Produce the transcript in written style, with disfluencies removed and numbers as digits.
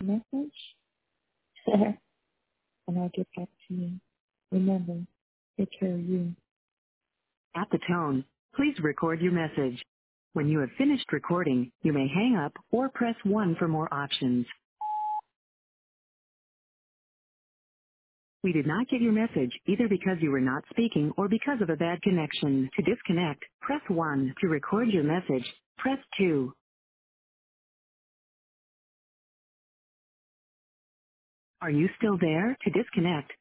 message, and I'll get back to you. Remember, take care of you. At the tone, please record your message. When you have finished recording, you may hang up or press 1 for more options. We did not get your message either because you were not speaking or because of a bad connection. To disconnect, press 1. To record your message, press 2. Are you still there? To disconnect,